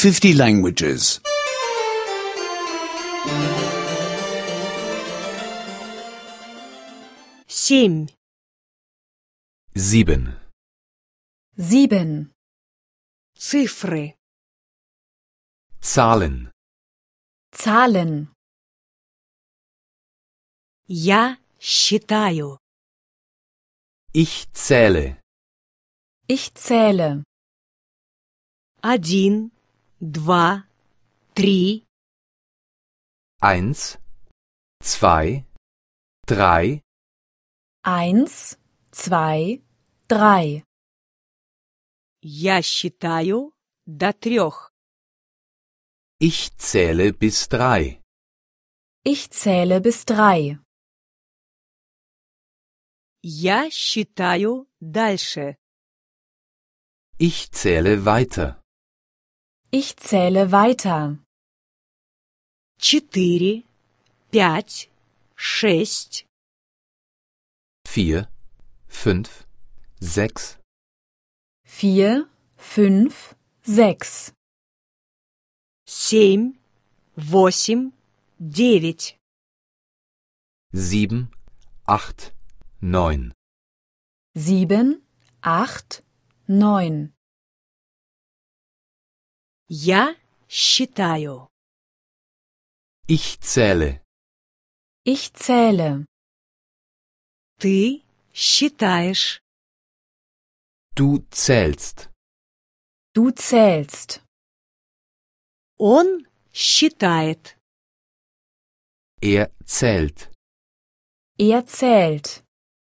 50 languages. 7. 7. 7. Цифры. Zahlen. Zahlen. Я считаю. Ich zähle. Ich zähle. 1, 2, 3, 1, 2, 3, 1, 2, 3. Я считаю до 3. ich zähle bis 3. Ich zähle bis 3. Я считаю дальше. Ich zähle weiter. Ich zähle weiter. 4, 5, 6, 4, 5, 6, 4, 5, 6. 7, 8, 9. 7, 8, 9. 7, 8, 9. Я считаю. Ich zähle. Ich zähle. Ты считаешь. Du zählst. Du zählst. Он считает. Er zählt. Er zählt.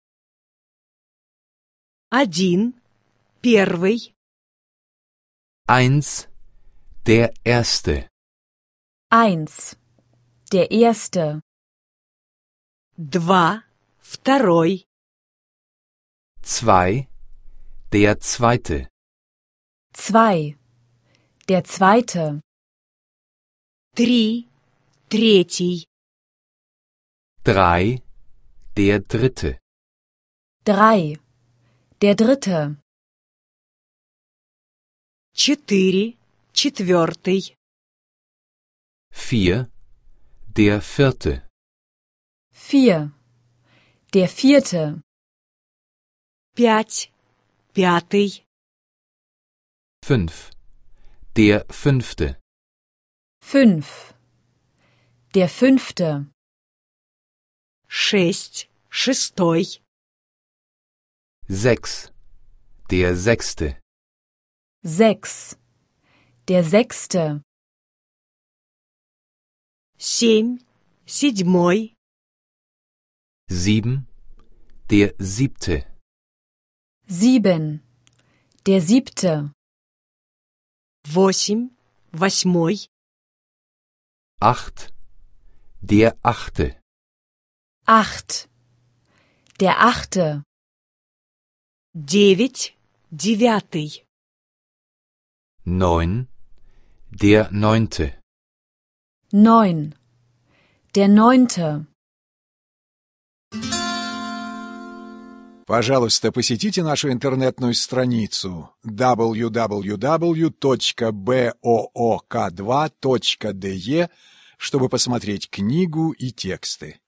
1, первый. 1, der Erste. 1. Der Erste. 2, второй. 2, der Zweite. 2. Der Zweite. 3, третий. 3, der Dritte. 3. Der Dritte. 4, четвертый. 4, der Vierte. 4. Der Vierte. 5, пятый. 5, der Fünfte. 5. Der Fünfte. 6, шестой. 6, der Sechste. 6. Der Sechste. 7, седьмой. 7, der Siebte. 7. Der Siebte. 8, восьмой. 8, der Achte. 8. Der Achte. 9, девятый. 9, der Neunte. 9. Der Neunte. Пожалуйста, посетите нашу интернетную страницу www.book2.de, чтобы посмотреть книгу и тексты.